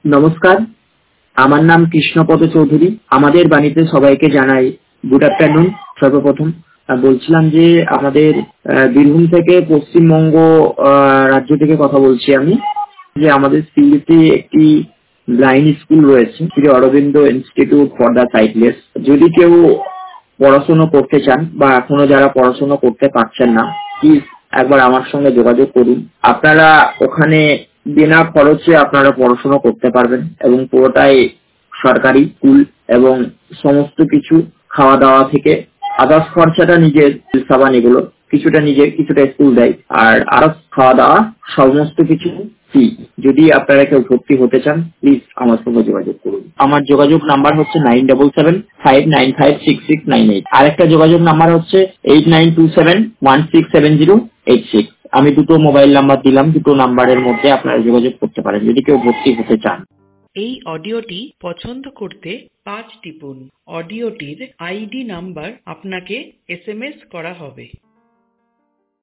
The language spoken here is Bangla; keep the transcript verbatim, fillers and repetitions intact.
নমস্কার, আমার নাম কৃষ্ণপদ চৌধুরী। আমাদের বাণীতে সবাইকে জানাই গুড আফটারনুন। সর্বপ্রথম আহ, বলছিলাম যে আমাদের আহ, বীরভূম থেকে পশ্চিমবঙ্গ আহ, রাজ্য থেকে কথা বলছি আমি। যে আমাদের সিলেটে একটি ব্লাইন্ড স্কুল রয়েছে, Shri Aurobindo institute for the sightless. যদি কেউ পড়াশোনা করতে চান বা এখনো যারা পড়াশোনা করতে পারছেন না, প্লিজ একবার আমার সঙ্গে যোগাযোগ করুন। আপনারা ওখানে বিনা খরচে আপনারা পড়াশোনা করতে পারবেন এবং পুরোটাই সরকারি স্কুল এবং সমস্ত কিছু খাওয়া দাওয়া থেকে আদার্স খরচাটা নিজের, সাবান এগুলো কিছুটা নিজের, কিছুটা স্কুল দেয়, আর আদার্স খাওয়া দাওয়া সমস্ত কিছু ফ্রি। যদি আপনারা কেউ ভর্তি হতে চান, প্লিজ আমার সঙ্গে যোগাযোগ করুন। আমার যোগাযোগ নাম্বার হচ্ছে nine double seven five nine five six six nine eight. আরেকটা যোগাযোগ নাম্বার হচ্ছে eight nine two seven one six seven zero eight six. আমি দুটো মোবাইল নাম্বার দিলাম, দুটো নাম্বারের মধ্যে আপনারা যোগাযোগ করতে পারেন যদি কেউ ভর্তি হতে চান। এই অডিওটি পছন্দ করতে পাঁচ টিপুন। অডিওটির আইডি নাম্বার আপনাকে এসএমএস করা হবে।